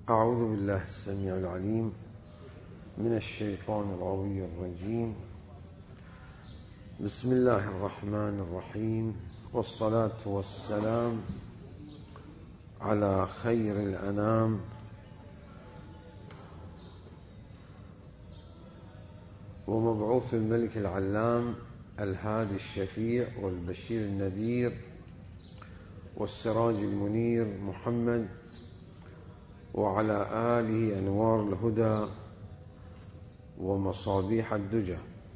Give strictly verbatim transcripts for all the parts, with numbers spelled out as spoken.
أعوذ بالله السميع العليم من الشيطان الغوي الرجيم. بسم الله الرحمن الرحيم، والصلاة والسلام على خير الأنام ومبعوث الملك العلام الهادي الشفيع والبشير النذير والسراج المنير محمد، وعلى آله أنوار الهدى ومصابيح الدجى.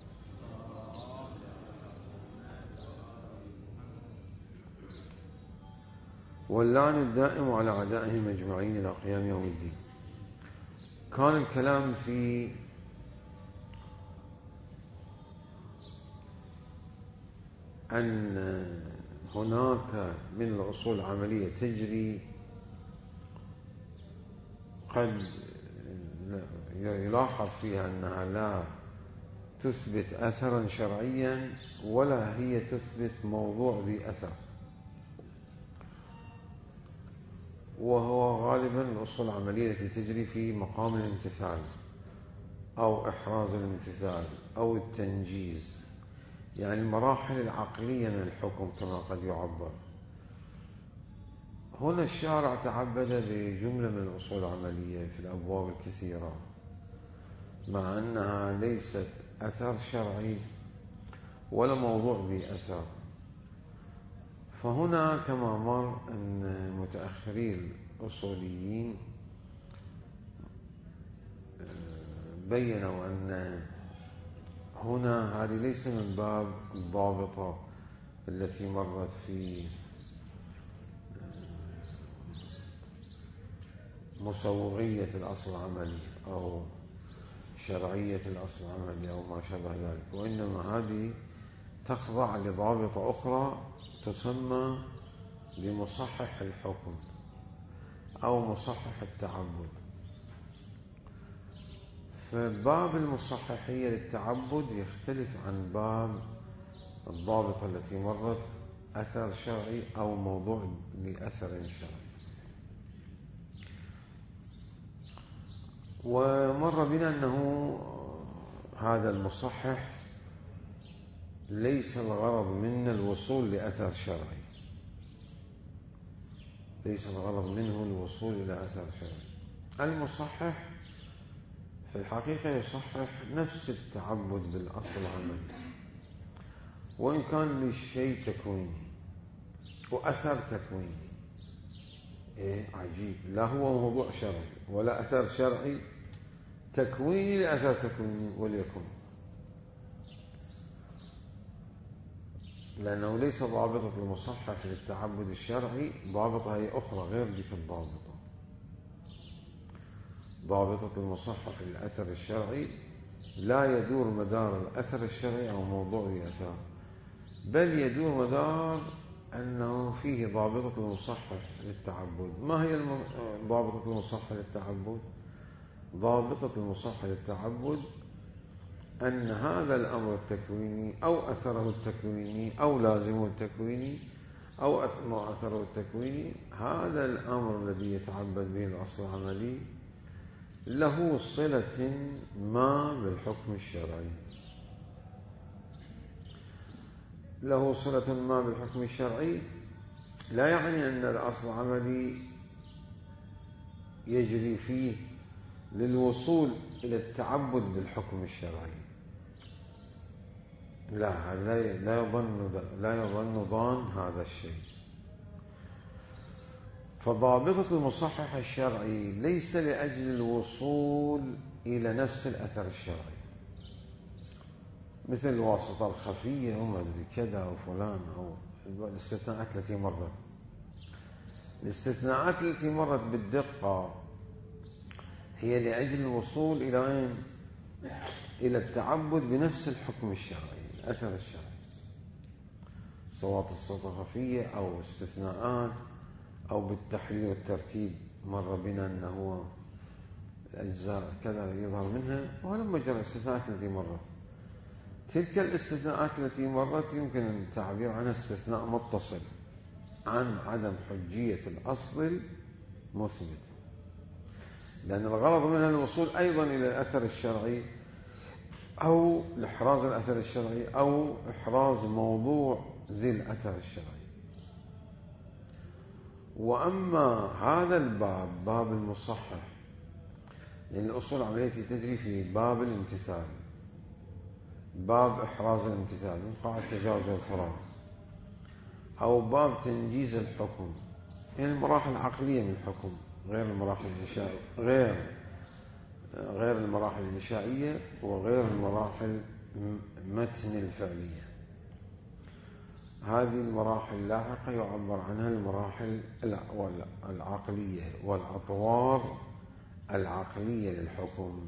واللعن الدائم على أعدائهم أجمعين إلى قيام يوم الدين. كان الكلام في أن هناك من الأصول العملية تجري قد يلاحظ فيها أنها لا تثبت أثرا شرعيا ولا هي تثبت موضوع ذي أثر، وهو غالبا الأصول العملية التي تجري في مقام الامتثال أو إحراز الامتثال أو التنجيز، يعني المراحل العقلية من الحكم كما قد يعبر. هنا الشارع تعبد بجملة من الأصول العملية في الأبواب الكثيرة، مع أنها ليست أثر شرعي ولا موضوع ذي أثر. فهنا كما مر أن متأخري الأصوليين بيّنوا أن هنا هذه ليس من باب الضابطة التي مرت في مسوغية الأصل العملي أو شرعية الأصل العملي أو ما شابه ذلك، وإنما هذه تخضع لضابطة أخرى تسمى بمصحح الحكم أو مصحح التعبد. فباب المصححية للتعبد يختلف عن باب الضابطة التي مرت أثر شرعي أو موضوع لأثر شرعي. ومر بنا أنه هذا المصحح ليس الغرض منه الوصول لأثر شرعي، ليس الغرض منه الوصول إلى أثر شرعي. المصحح في الحقيقة يصحح نفس التعبد بالأصل العملي، وإن كان لشيء تكويني وأثر تكويني. إيه عجيب، لا هو موضوع شرعي ولا أثر شرعي، تكويني لأثر تكويني وليكن، لأنه ليس ضابطة المصحح للتعبد الشرعي ضابطة هي أخرى غير ذيك الضابطة. ضابطة المصحح للأثر الشرعي لا يدور مدار الأثر الشرعي أو موضوع الأثر، بل يدور مدار أنه فيه ضابطة المصحح للتعبد. ما هي ضابطة المصحح للتعبد؟ ضابطة المصحح للتعبد أن هذا الأمر التكويني أو أثره التكويني أو لازمه التكويني أو أثره التكويني، هذا الأمر الذي يتعبد به الأصل العملي له صلة ما بالحكم الشرعي، له صلة ما بالحكم الشرعي. لا يعني أن الأصل العملي يجري فيه للوصول إلى التعبد بالحكم الشرعي، لا لا يظن لا يظن ظان هذا الشيء. فضابطة المصحح الشرعي ليس لأجل الوصول إلى نفس الأثر الشرعي، مثل الواسطة الخفية وما أدري كذا وفلان أو الاستثناءات التي مرت. الاستثناءات التي مرت بالدقة هي لأجل الوصول إلى وين؟ إلى التعبد بنفس الحكم الشرعي، الأثر الشرعي، سواء الواسطة خفية أو استثناءات أو بالتحرير والترتيب. مر بنا أنه أجزاء كذا يظهر منها، ولما جرى الاستثناءات التي مرت، تلك الاستثناءات التي مرت يمكن التعبير عنها استثناء متصل عن عدم حجية الأصل المثبت. لأن الغرض منها الوصول أيضا إلى الأثر الشرعي أو لإحراز الأثر الشرعي أو إحراز موضوع ذي الأثر الشرعي. وأما هذا الباب، باب المصحح، لأن الأصول العملية تجري في باب الامتثال، باب إحراز الامتثال من قاعدة تجاوز الفراغ، أو باب تنجيز الحكم، يعني المراحل العقلية من الحكم غير المراحل الإنشائية، غير غير المراحل الإنشائية وغير المراحل متن الفعلية. هذه المراحل اللاحقة يعبر عنها المراحل العقلية والأطوار العقلية للحكم.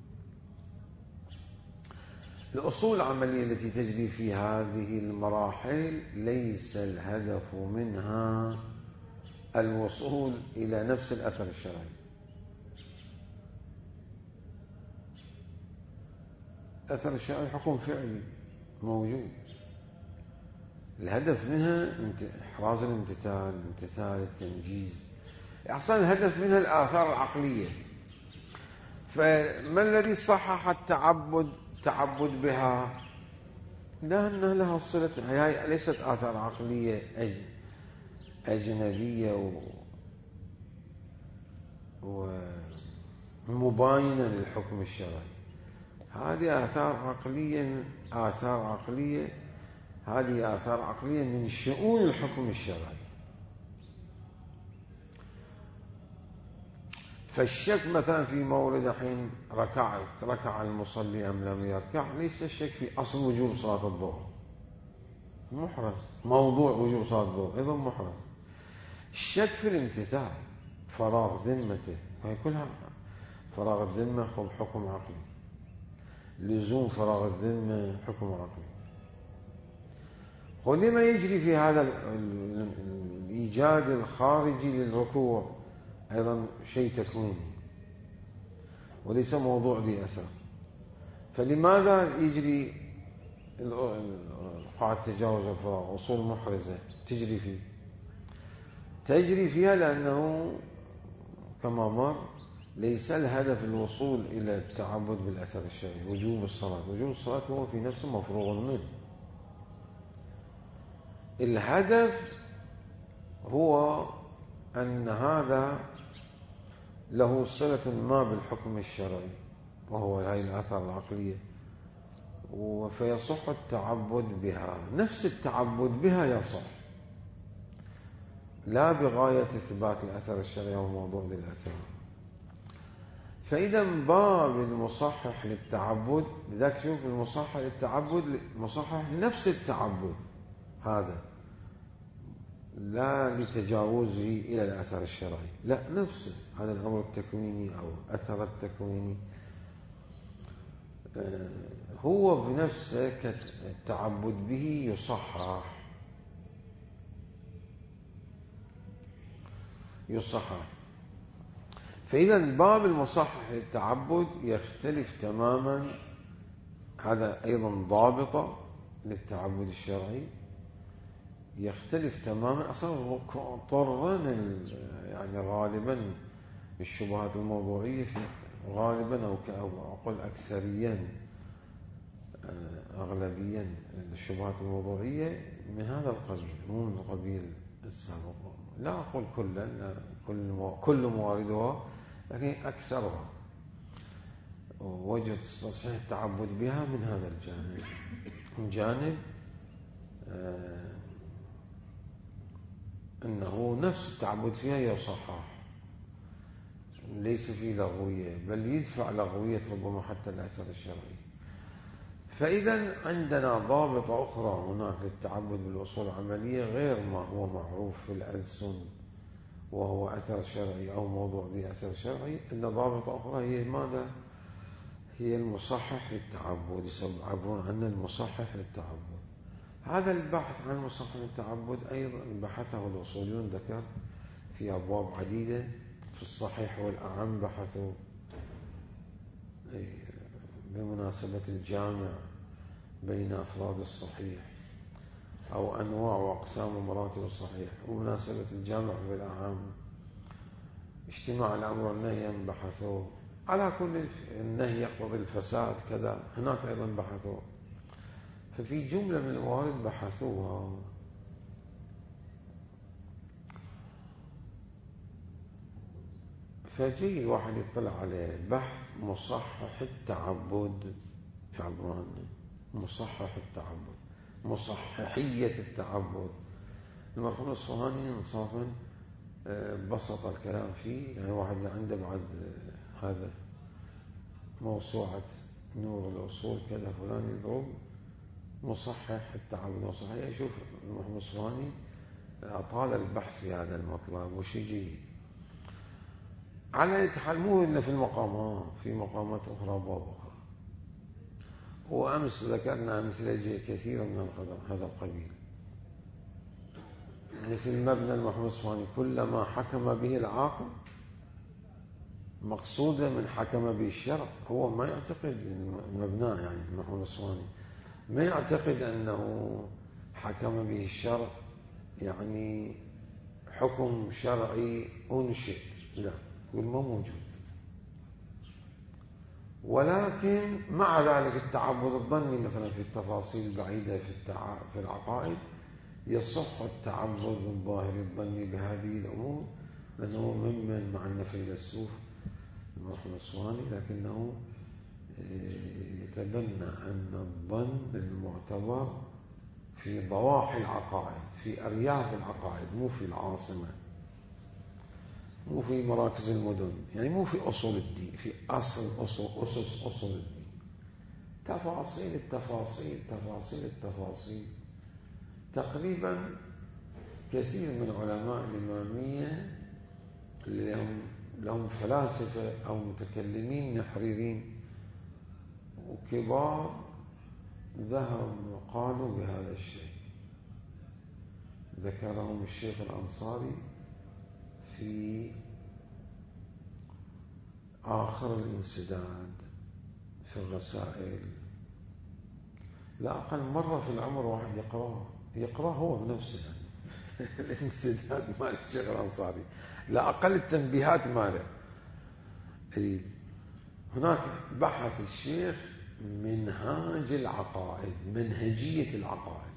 الأصول العملية التي تجري في هذه المراحل ليس الهدف منها الوصول إلى نفس الأثر الشرعي. الأثر الشرعي حكم فعلي موجود، الهدف منها إحراز الامتثال، امتثال التنجيز، أصلا الهدف منها الآثار العقلية. فما الذي صحح التعبد تعبد بها؟ لأنها لها صلة، هي ليست آثار عقلية أجنبية ومباينة للحكم الشرعي. هذه آثار عقلية آثار عقلية هذه آثار عقلية من شؤون الحكم الشرعي. فالشك مثلا في مورد حين ركعت ركع المصلي أم لم يركع، ليس الشك في أصل وجوب صلاة الظهر، محرز موضوع وجوب صلاة الظهر أيضا محرز. الشك في الامتثال، فراغ ذمته، هي كلها فراغ الذمة حكم عقلي، لزوم فراغ الذمة حكم عقلي. ولما يجري في هذا الإيجاد الخارجي للركوع أيضا شيء تكويني وليس موضوع ذي أثر. فلماذا يجري قاعدة تجاوز الفراغ أصول محرزة تجري فيه؟ تجري فيها لأنه كما مر ليس الهدف الوصول إلى التعبد بالأثر الشرعي. وجوب الصلاة وجوب الصلاة هو في نفسه مفروغ منه. الهدف هو أن هذا له صلة ما بالحكم الشرعي وهو هذه الآثار العقلية، فيصح التعبد بها. نفس التعبد بها يصح، لا بغاية إثبات الأثر الشرعي وموضوع للأثر. فإذا باب المصحح للتعبد، لذلك شوف المصحح للتعبد مصحح لنفس التعبد هذا، لا لتجاوزه إلى الأثر الشرعي، لا نفسه هذا الأمر التكويني أو أثر التكويني هو بنفسه كالتعبد به يصحح يصحح. فإذا باب المصحح للتعبد يختلف تماما، هذا أيضا ضابطة للتعبد الشرعي، يختلف تماما. أصلا طرنا يعني غالبا الشبهات الموضوعية في غالبا أو أقول أكثريا أغلبيا الشبهات الموضوعية من هذا القبيل، مو من قبيل السابق. لا أقول كلا، كل كل مواردها، لكن أكثرها وجد تصحيح التعبد بها من هذا الجانب، من جانب آه أنه نفس التعبد فيها يصحح، ليس فيه لغوية، بل يدفع لغوية ربما حتى الأثر الشرعي. فإذا عندنا ضابطة أخرى هناك للتعبد بالأصول العملية غير ما هو معروف في الألسن وهو أثر شرعي أو موضوع ذي أثر شرعي. إن ضابطة أخرى هي ماذا؟ هي المصحح للتعبد، يعبرون عنه المصحح للتعبد. هذا البحث عن مصحح للتعبد أيضا بحثه الأصوليون، ذكر في أبواب عديدة. في الصحيح والأعم بحثوا بمناسبة الجامع بين أفراد الصحيح أو أنواع وأقسام ومراتب الصحيح، ومناسبة الجامع بالأعم اجتماع الأمر والنهي بحثوا، على كل النهي يقتضي الفساد كذا، هناك أيضا بحثوا. ففي جملة من الموارد بحثوها. فجي الواحد يطلع عليه بحث مصحح التعبد، يعبرون مصحح التعبد، مصححية التعبد. المرحوم الأصفهاني إنصافا بسط الكلام فيه، يعني واحد عنده بعد هذا موسوعة نور الأصول كذا فلان يضرب مصحح التعبد مصحح، يشوف المرحوم الأصفهاني أطال البحث في هذا المطلب وشي جيد. على يتحال مو إلا في المقامات، في مقامات أخرى باب أخرى. وأمس ذكرنا أمثلة كثيرة من هذا القبيل، مثل مبنى المرحوم الأصفهاني كلما حكم به العاقل مقصودا من حكم به الشرع. هو ما يعتقد مبناه، يعني المرحوم الأصفهاني ما يعتقد أنه حكم به الشرع يعني حكم شرعي أنشئ، لا، يقول ما موجود. ولكن مع ذلك التعبد الظني مثلا في التفاصيل البعيدة في التع... في العقائد يصح التعبد الظاهري الظني بهذه الأمور، لأنه ممن مع النفي الفيلسوف المرحوم الأصفهاني، لكنه يتبنى أن الظن المعتبر في ضواحي العقائد، في أرياف العقائد، مو في العاصمة، مو في مراكز المدن، يعني مو في أصول الدين، في أصل أصول أسس أصول الدين، تفاصيل التفاصيل تفاصيل التفاصيل. تقريبا كثير من علماء الإمامية اللي لهم, لهم فلاسفة أو متكلمين نحريرين وكبار ذهبوا وقالوا بهذا الشيء. ذكرهم الشيخ الأنصاري في آخر الانسداد في الرسائل. لا أقل مرة في العمر واحد يقرأه يقرأ هو بنفسه يعني الانسداد مال الشيخ الأنصاري، لا أقل التنبيهات ماله. هناك بحث الشيخ منهاج العقائد، منهجية العقائد.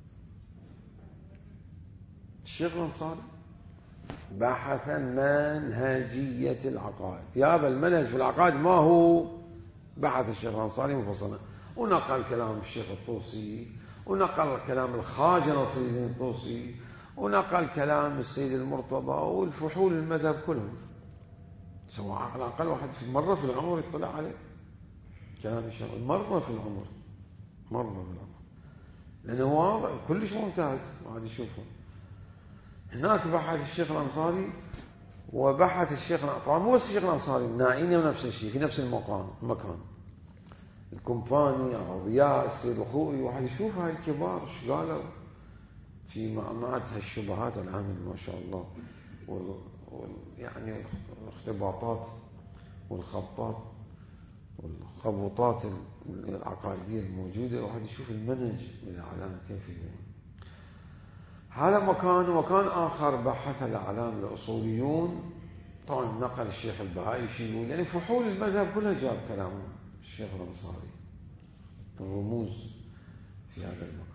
الشيخ الأنصاري بحث منهجية العقائد. يا أبا المنهج في العقائد ما هو؟ بحث الشيخ الأنصاري مفصلا، ونقل كلام الشيخ الطوسي، ونقل كلام الخواجة نصر الدين الطوسي، ونقل كلام السيد المرتضى والفحول المذهب كلهم، سواء على الأقل واحد في مرة في العمر يطلع عليه كلام الشيخ، مرة في العمر، مرة في العمر، لأنه واضح كلش ممتاز واحد يشوفه. هناك بحث الشيخ الأنصاري وبحث الشيخ، طبعا مو بس الشيخ الأنصاري، النائيني نفس الشيء في نفس المكان المكان الكومباني أو ضياء السيد الخوئي، واحد يشوف هاي الكبار ايش قالوا في معمعة هالشبهات الآن ما شاء الله، وال... وال... يعني الاختباطات والخبطات والخبطات العقائدية الموجودة، واحد يشوف المنهج من الأعلام كيف يكون. هذا مكان. ومكان آخر بحث الأعلام الأصوليون، طبعا نقل الشيخ البهائي شيء يقول، يعني فحول المذهب كلها جاب كلامه الشيخ الأنصاري، الرموز في هذا المكان.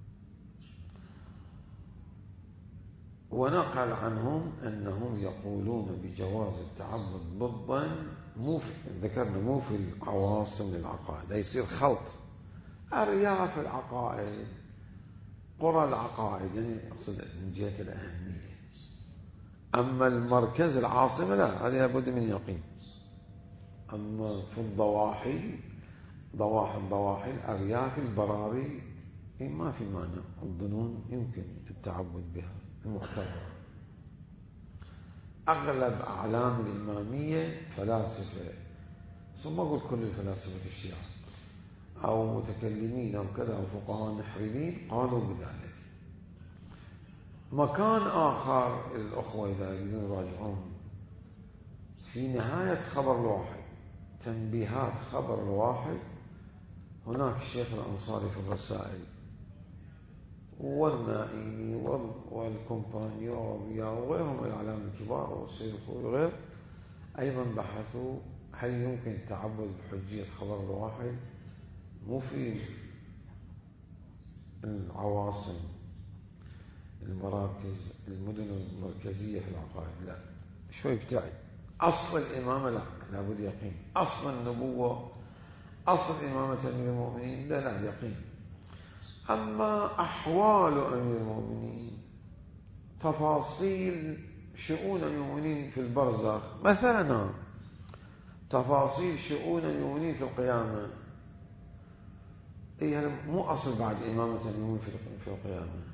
ونقل عنهم أنهم يقولون بجواز التعبد بالظن، مو ذكرنا مو في العواصم للعقائد، يصير خلط أرياف العقائد، قرى العقائد، يعني أقصد من جهة الأهمية. أما المركز العاصمة لا، هذه لابد من يقين. أما في الضواحي، ضواحي الضواحي الأرياف البراري ما في معنى، الظنون يمكن التعبد بها المعتبر. أغلب أعلام الإمامية فلاسفة، ثم أقول كل الفلاسفة الشيعة أو متكلمين أو كذا أو فقهاء نحريين قالوا بذلك. مكان آخر الأخوة إذا يريدون يراجعون في نهاية خبر الواحد، تنبيهات خبر الواحد، هناك الشيخ الأنصاري في الرسائل والنائي والكومباني والضياء وغيرهم من الأعلام الكبار والسيد الخوي وغير أيضا بحثوا هل يمكن التعبد بحجية خبر الواحد مو في العواصم المراكز المدن المركزية في العقائد، لا شوي ابتعد. أصل الإمامة لا لابد يقين، أصل النبوة أصل إمامة أمير المؤمنين لا لا يقين. أما أحوال أمير المؤمنين تفاصيل شؤون المؤمنين في البرزخ مثلا، تفاصيل شؤون المؤمنين في القيامة، هي مو أصل بعد إمامة المؤمنين في القيامة.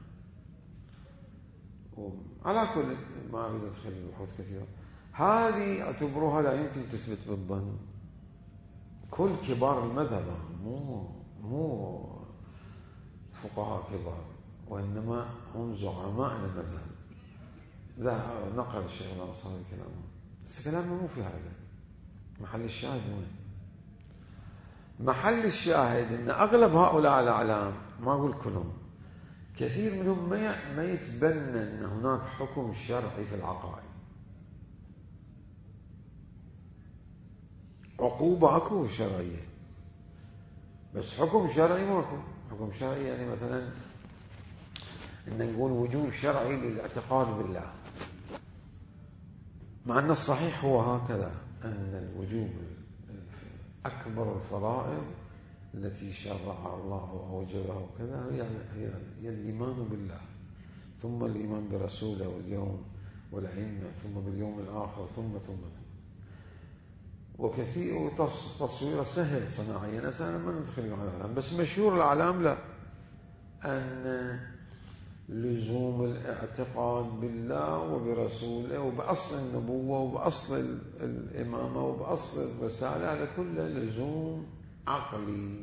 على كل ما أريد أدخل البحوث كثيرة، هذه اعتبروها لا يمكن تثبت بالظن. كل كبار المذهب مو مو فقهاء كبار، وإنما هم زعماء المذهب. ذا نقل الشيخ الأنصاري كلامه، بس كلامه مو في هذا. محل الشاهد وين؟ محل الشاهد إن أغلب هؤلاء الأعلام، ما أقول كلهم، كثير منهم ما يتبنى أن هناك حكم شرعي في العقائد. عقوبة أكو شرعية، بس حكم شرعي ماكو. حكم شرعي يعني مثلا إن نقول وجوب شرعي للاعتقاد بالله، مع أن الصحيح هو هكذا، أن الوجوب أكبر الفرائض التي شرعها الله وأوجبها وكذا هي, هي, هي الإيمان بالله، ثم الإيمان برسوله واليوم والأئمة، ثم باليوم الآخر، ثم ثم, ثم. وكثير تصوير سهل صناعيا، أنا ما ندخل على الأعلام، بس مشهور الأعلام لا، أن لزوم الاعتقاد بالله وبرسوله وبأصل النبوة وبأصل الإمامة وبأصل الرسالة، هذا كله لزوم عقلي،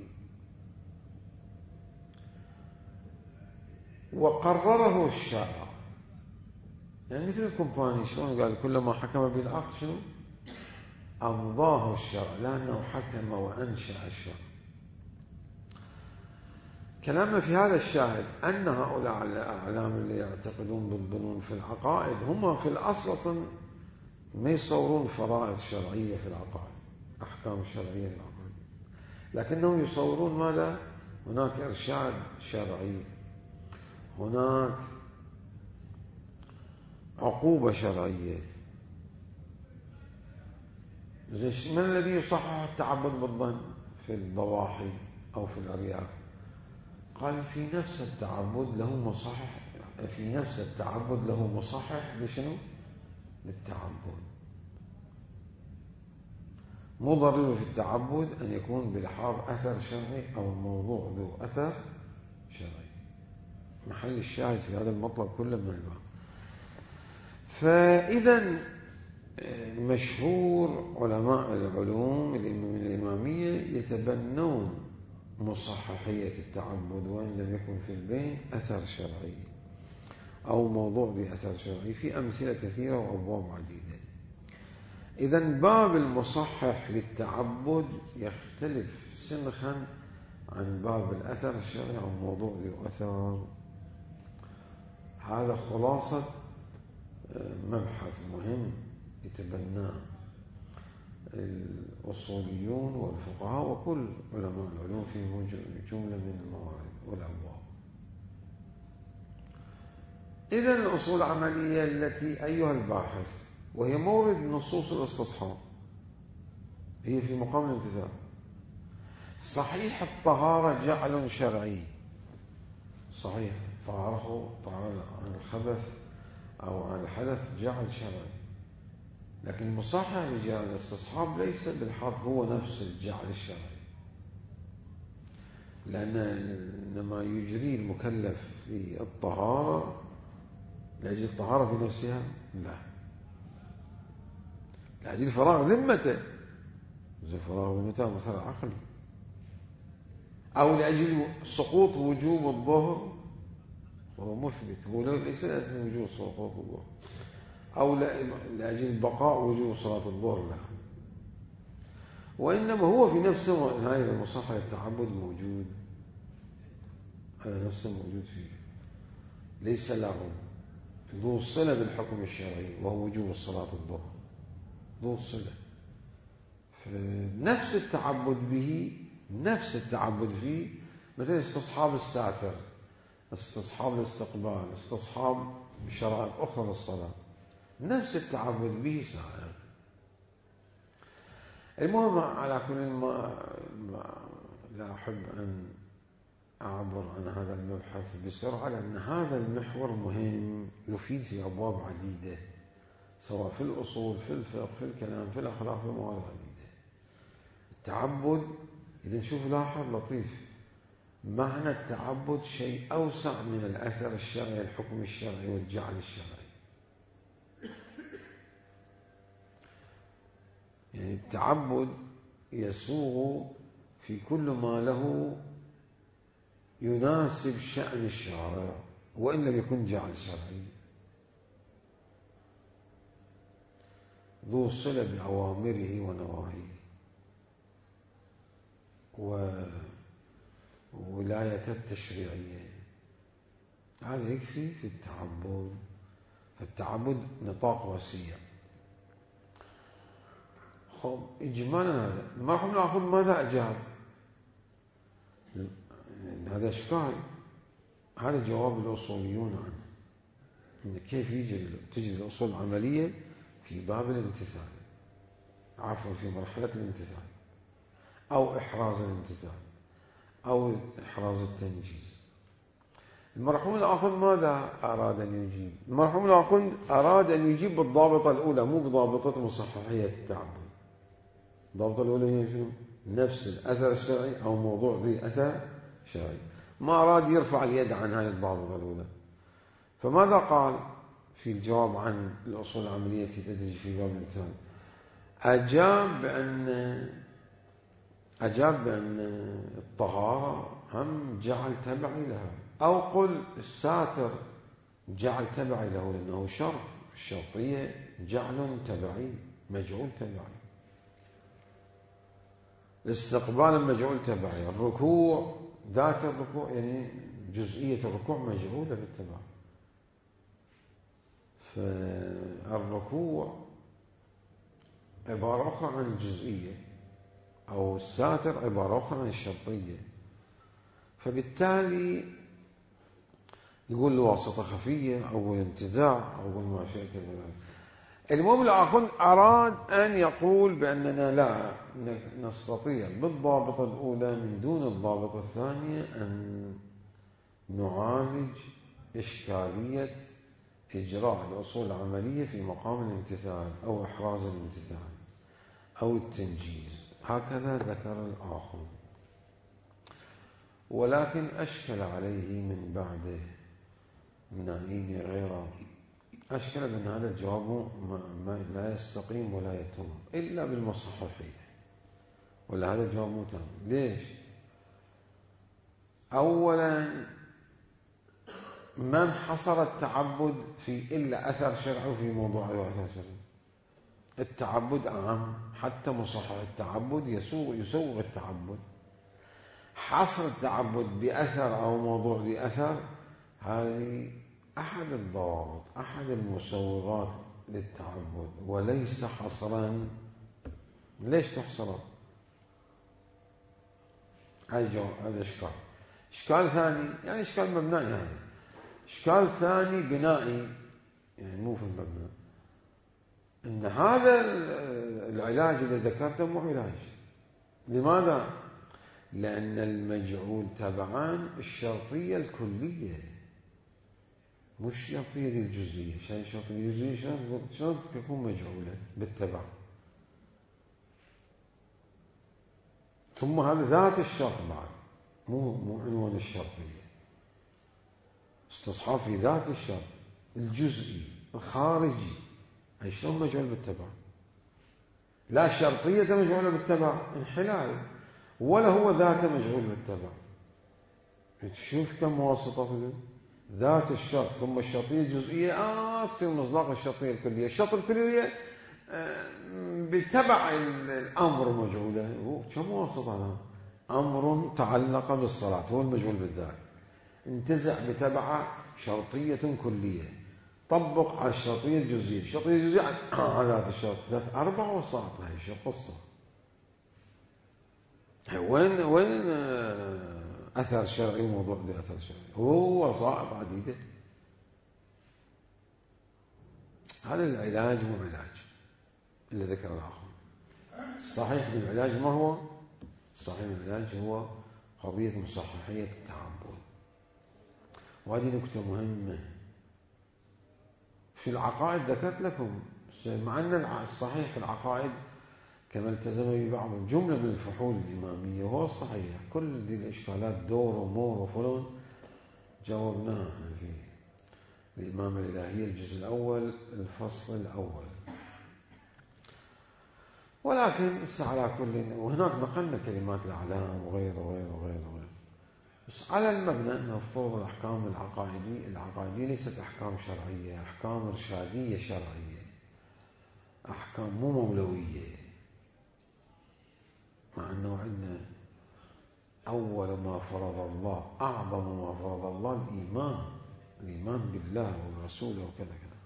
وقرره الشارع. يعني مثل الكومباني شلون قال كلما حكم بالعقل شنو أمضاه الشرع، لأنه حكم وأنشأ الشرع. كلامنا في هذا الشاهد أن هؤلاء الأعلام اللي يعتقدون بالظنون في العقائد هم في الأصل ما يصورون فرائض شرعية في العقائد، أحكام شرعية في العقائد، لكنهم يصورون ماذا؟ هناك إرشاد شرعي، هناك عقوبة شرعية. من الذي يصحح التعبد بالظن في الضواحي أو في الأرياف؟ قال في نفس التعبد له مصحح، في نفس التعبد له مصحح لشنو؟ للتعبد. مو ضروري في التعبد أن يكون بلحاظ أثر شرعي أو موضوع ذو أثر شرعي. محل الشاهد في هذا المطلب كله من الباب. فإذا مشهور علماء العلوم من الإمامية يتبنون مصححية التعبد وإن لم يكن في البين أثر شرعي أو موضوع بأثر شرعي، في أمثلة كثيرة وأبواب عديدة. إذن باب المصحح للتعبد يختلف سنخا عن باب الأثر الشرعي أو موضوع ذو أثر. هذا خلاصة مبحث مهم يتبناه الأصوليون والفقهاء وكل علماء العلوم في جملة من الموارد والأبواب. إذن الأصول العملية التي أيها الباحث وهي مورد نصوص الاستصحاب هي في مقام الامتثال. صحيح الطهارة جعل شرعي، صحيح طهاره طهارة عن الخبث أو عن الحدث جعل شرعي، لكن المصحح لجعل الاستصحاب ليس بالحظ هو نفس الجعل الشرعي، لأن إنما يجري المكلف في الطهارة لأجل الطهارة في نفسها، لا، لأجل فراغ ذمته، زي فراغ ذمته مثلا عقلي، أو لأجل سقوط وجوب الظهر وهو مثبت، هو ليس لأجل وجوب سقوط الظهر، أو لأجل بقاء وجوب صلاة الظهر، لا، وإنما هو في نفسه هذا المصحح التعبد موجود، هذا نفسه موجود فيه. ليس لغو، ذو صلة بالحكم الشرعي وهو وجوب الصلاة الظهر، ذو صلة. نفس التعبد به، نفس التعبد فيه، مثل استصحاب الساتر، استصحاب الاستقبال، استصحاب شرائط أخرى للصلاة، نفس التعبد به سائر. المهم على كل ما, ما لا أحب أن أعبر عن هذا المبحث بسرعة، لأن هذا المحور مهم يفيد في أبواب عديدة، سواء في الأصول، في الفقه، في الكلام، في الأخلاق، في موارد عديدة. التعبد إذا نشوف لاحظ لطيف، معنى التعبد شيء أوسع من الأثر الشرعي، الحكم الشرعي والجعل الشرعي. يعني التعبد يسوغ في كل ما له يناسب شأن الشارع وإن لم يكن جعل شرعي، ذو صلة بأوامره ونواهيه وولاية التشريعية. هذا يكفي في التعبد. فالتعبد نطاق وسيع. خب إجمالا هذا المرحوم الآخر ماذا أجاب؟ هذا إشكال، هذا جواب الأصوليون عنه، إن كيف يجري تجري الأصول العملية في باب الامتثال، عفوا في مرحلة الامتثال أو إحراز الامتثال أو إحراز التنجيز. المرحوم الآخر ماذا أراد أن يجيب؟ المرحوم الآخر أراد أن يجيب بالضابطة الأولى، مو بضابطة مصححية التعبد. الضابطة الأولى هي شنو؟ نفس الأثر الشرعي أو موضوع ذي أثر شرعي. ما أراد يرفع اليد عن هذه الضابطة الأولى. فماذا قال في الجواب عن الأصول العملية التي تدرج في باب الامتثال؟ أجاب بأن أجاب بأن الطهارة هم جعل تبعي لها، أو قل الساتر جعل تبعي له لأنه شرط، الشرطية جعل تبعي، مجعول تبعي، الاستقبال مجعول تبعي، الركوع ذات الركوع يعني جزئية الركوع مجعولة بالتبع. فالركوع عبارة أخرى عن الجزئية، أو الساتر عبارة أخرى عن الشرطية. فبالتالي يقول الواسطة خفية أو الانتزاع أو ما شئت. المهم الآخر أراد أن يقول بأننا لا نستطيع بالضابطة الأولى من دون الضابطة الثانية أن نعالج إشكالية إجراء الأصول العملية في مقام الامتثال أو إحراز الامتثال أو التنجيز. هكذا ذكر الآخر، ولكن أشكل عليه من بعده من عين غيره، أشكل بأن هذا الجواب لا يستقيم ولا يتم إلا بالمصححية، ولا هذا الجواب مو تام. ليش؟ أولا من حصر التعبد في إلا أثر شرعي وفي موضوع أثر شرعي؟ التعبد أعم، حتى مصحح التعبد يسوغ يسوغ التعبد. حصر التعبد بأثر أو موضوع بأثر هذه أحد الضوابط، أحد المسوغات للتعبد، وليس حصرا. ليش تحصره؟ هذا إشكال. إشكال ثاني، يعني إشكال مبنائي، هذا إشكال ثاني بنائي، يعني مو في المبنى، إن هذا العلاج اللي ذكرته مو علاج. لماذا؟ لأن المجعول تبعان الشرطية الكلية، مش الشرطية دي الجزئية. شايف الشرطية الجزئية شلون تكون مجعولة بالتبع؟ ثم هذا ذات الشرط بعد، مو مو عنوان الشرطية. استصحاب في ذات الشرط الجزئي الخارجي، أي شلون مجعول بالتبع؟ لا شرطية مجعولة بالتبع انحلال، ولا هو ذاته مجعول بالتبع. تشوف كم واسطة في ذات الشرط ثم الشرطية الجزئية آه تصير مصداق الشرطية الكلية. الشرط الكلية آه بتبع الأمر مجعولة. كم واسطة هذا؟ أمر تعلق بالصلاة هو المجعول بالذات، انتزع بتبع شرطية كلية، طبق على الشرطية الجزئية. الشرطية الجزئية على الشرط ثلاث أربع وساط. هاي شو قصة؟ وين وين أثر شرعي وموضوع ده أثر شرعي؟ هو وسائط عديدة. هذا العلاج مو علاج اللي ذكر الآخر. الصحيح بالعلاج ما هو؟ الصحيح بالعلاج هو قضية مصححية التعبد. وهذه نكتة مهمة في العقائد ذكرت لكم، مع أن الصحيح في العقائد كما التزم ببعض الجملة من الفحول الإمامية، وهو الصحيح. كل دي الإشكالات دور ومور وفلون جاوبناها في الإمامة الإلهية الجزء الأول الفصل الأول. ولكن على كل، وهناك نقلنا كلمات الأعلام وغيره وغيره وغيره وغيره. بس على المبنى نفترض الأحكام العقائدية العقائدية ليست أحكام شرعية، أحكام إرشادية شرعية، أحكام مو مولوية. مع أنه عندنا أول ما فرض الله، أعظم ما فرض الله الإيمان، الإيمان بالله ورسوله وكذا كذا.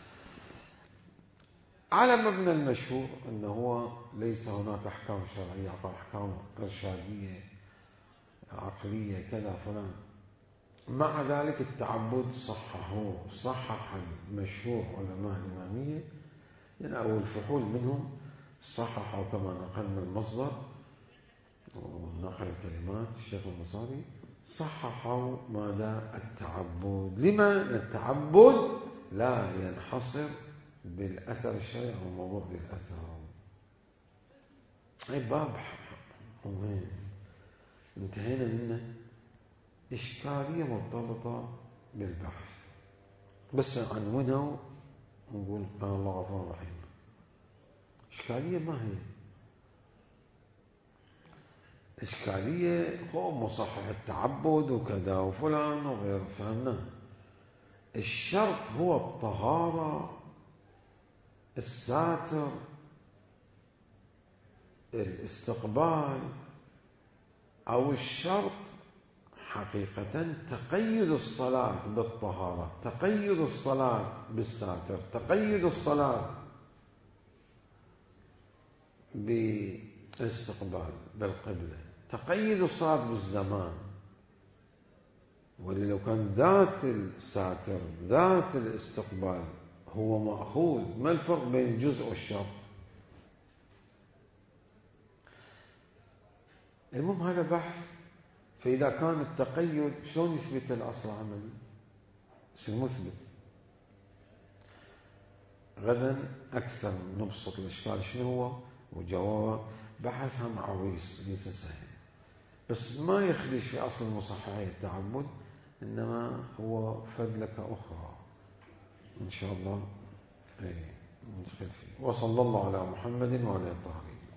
على مبنى المشهور أنه هو ليس هناك أحكام شرعية، أحكام إرشادية عقلية كذا فلان. مع ذلك التعبد صححوه، صحح المشهور علماء الإمامية يعني أو الفحول منهم صححوا كما نقلنا المصدر ونقل الكلمات الشيخ النصاري، صححوا ماذا؟ التعبد. لما؟ التعبد لا ينحصر بالأثر الشرعي أو موضوع الأثر. أي باب مهم انتهينا منه. إشكالية مرتبطة بالبحث بس عنونها ونقول كان الله غفور رحيم. إشكالية ما هي؟ إشكالية هو مصحح التعبد وكذا وفلان وغير، فهمنا. الشرط هو الطهارة، الساتر، الاستقبال، أو الشرط حقيقة تقيد الصلاة بالطهارة، تقيد الصلاة بالساتر، تقيد الصلاة بالاستقبال بالقبلة، تقيد الصلاة بالزمان. ولو كان ذات الساتر ذات الاستقبال هو مأخوذ، ما الفرق بين الجزء والشرط؟ المهم هذا بحث. فإذا كان التقيد شلون يثبت الأصل عملي؟ شو المثبت؟ غدا أكثر نبسط الإشكال شنو هو وجوابه. بحثها معويس ليس سهل، بس ما يخدش في أصل المصححية التعبد، إنما هو فدلكة أخرى إن شاء الله. أي ندخل فيه. وصلى الله على محمد وعلى الطاهرين.